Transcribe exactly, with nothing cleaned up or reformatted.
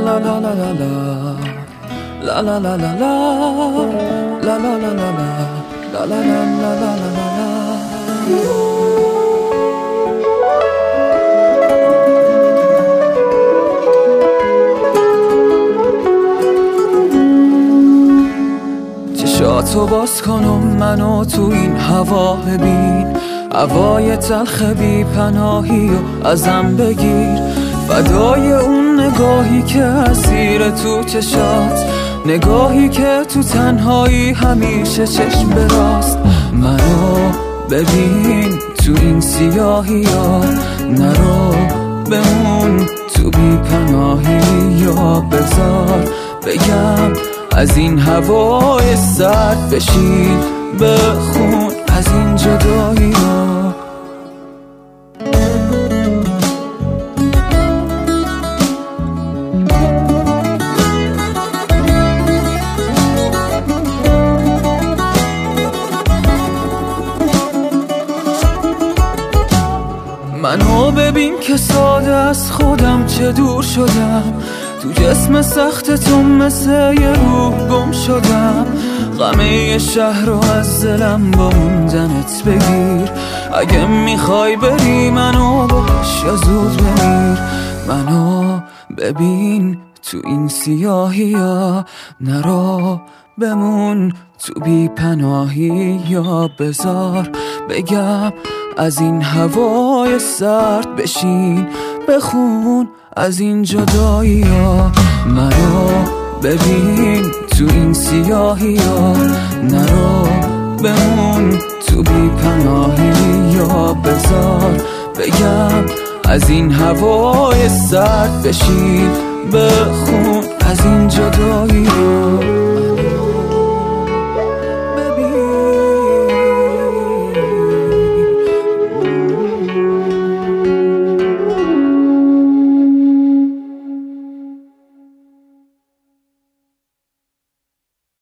la la la la la la la la la la la la la la la la la la la. چشاتو باز کنم منو تو این هوا ببین، هوای تلخ بی پناهی و ازم بگیر، فدای اون نگاهی که اسیر تو چشات، نگاهی که تو تنهایی همیشه چشم براست. منو ببین تو این سیاهی ها، نرو بمون تو بی پناهی، یا بذار بگم از این هوای سرد بشین بخون از این جدایی ها. منو ببین که ساده از خودم چه دور شدم، تو جسم سخت تو مثل یه روح گم شدم. غمه شهر رو از دلم با موندنت بگیر، اگه میخوای بری منو باش یا زود بمیر. منو ببین تو این سیاهی ها، نرو بمون تو بی پناهی، یا بذار بگم از این هوای سرد بشین بخون از این جدایی ها. منو ببین تو این سیاهی ها، نرو بمون تو بی پناهی، یا بذار بگم از این هوای سرد بشین بخون از این